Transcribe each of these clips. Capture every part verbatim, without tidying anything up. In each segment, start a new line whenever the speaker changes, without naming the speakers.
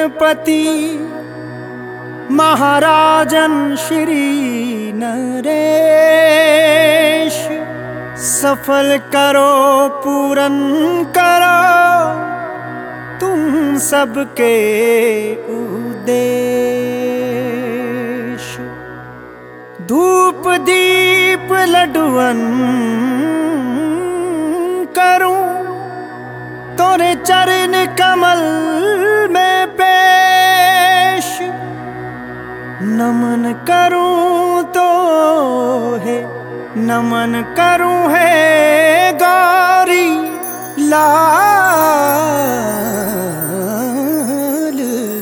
गणपति महाराजन श्री नरेश, सफल करो पूरन करो तुम सबके उद्देश। धूप दीप लडुअन करूं तोरे चरण कमल में पेश। नमन करूं तो है नमन करूं है गौरी लाल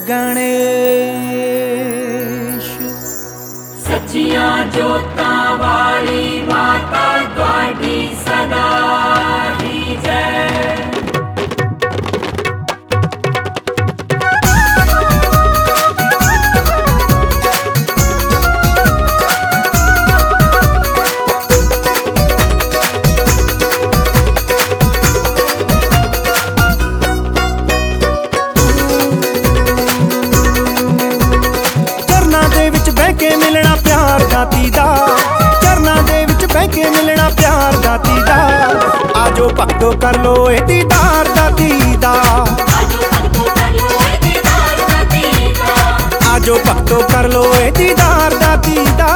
गणेश।
सचिया जोता वाली माता द्वाडी सदा ही जय।
मिलना प्यार दाती दा, चरना दे विच बह के मिलना प्यार दाती दा। आजो भक्तो कर लो ए दीदार दाती दा, आजो भक्तो कर लो ए दीदार दाती दा।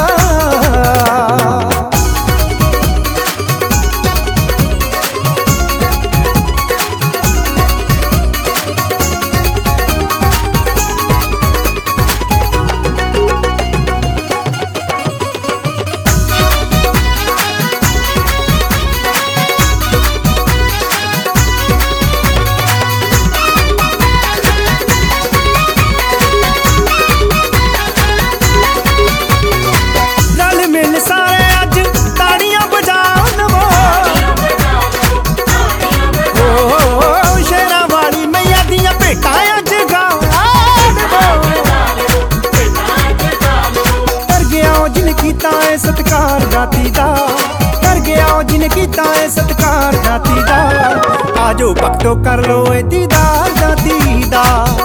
सत्कार दाती दा कर गया जिन कीता है सत्कार दाती दा। आजो भक्तो कर लो ए दीदार दाती दा,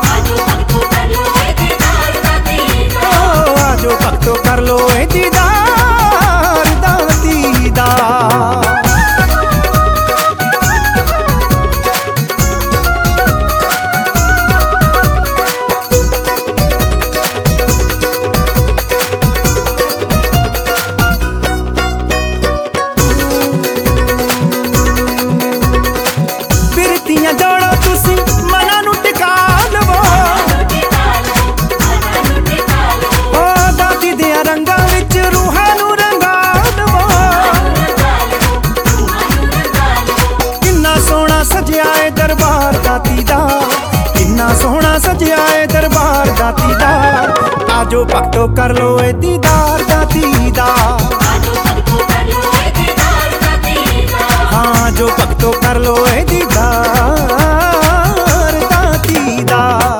आजो भक्तो कर लो ए दीदार दाती दा। जोड़ो तुसी मना नू टिका लवो, ओ दाती दिया रंगां विच रूहां नू रंगा लवो। किन्ना सोहना सजिया है दरबार दाती दा, किन्ना सोहना सजिया है दरबार दाती दा। आजो भक्तो कर लो ए दीदार दाती दा, हाँ जो भक्तो कर लो ए दीदार दाती दा।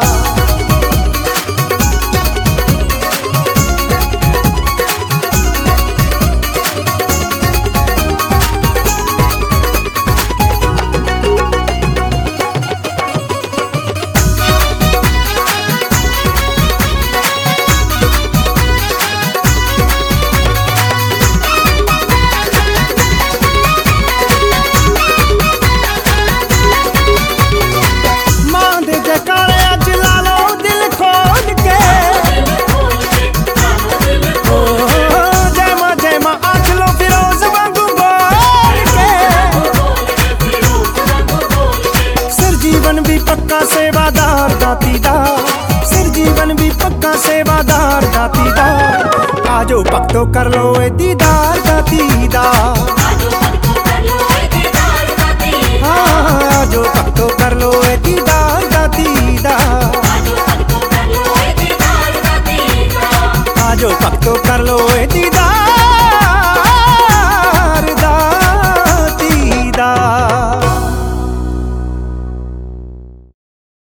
पक्का सेवादार दाती दा, सिर जीवन भी पक्का सेवादार दाती दा। आजो भक्तो कर लो ए दीदार दाती दा।